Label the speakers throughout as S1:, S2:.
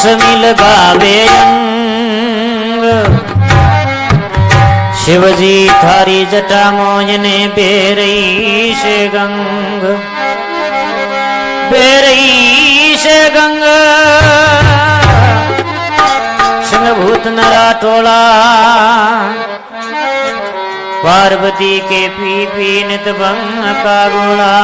S1: मिल गावे रंग। शिवजी थारी जटा मोजने बेरई से गंग, बेरई से गंग। सिंहभूत नरा टोला पार्वती के पी पी नित भंग का गोला।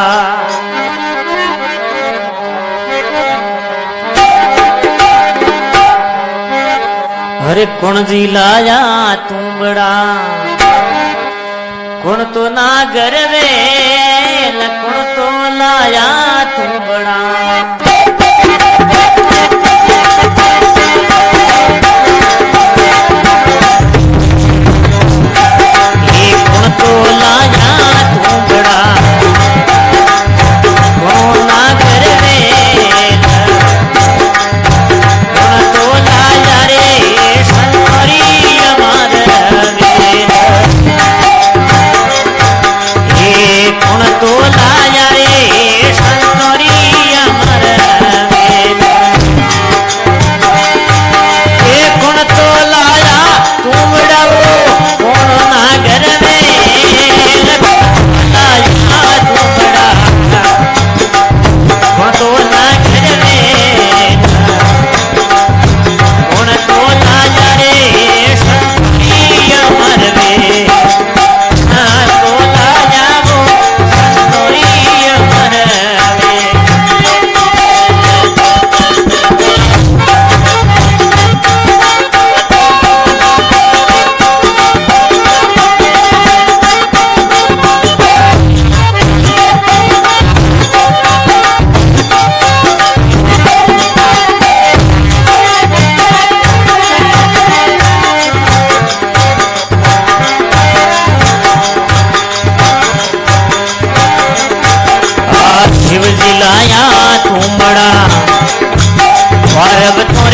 S1: हरे कुण जी लाया तू बड़ा, कुण तो ना गरवे न कुण तो लाया तू बड़ा। ये कुण तो लाया तू बड़ा, कुण ना गरवे कुण तो लाया रे कुण तो लाया रे संतोरी अमर वेद। ये कुण तो लाया तू बड़ाओ कुण नागर में लाया तू बड़ा, कुण तो नागर में कुण तो लाया रे संतोरी अमर वेद। शिवजी लाया तू बड़ा, पार्वती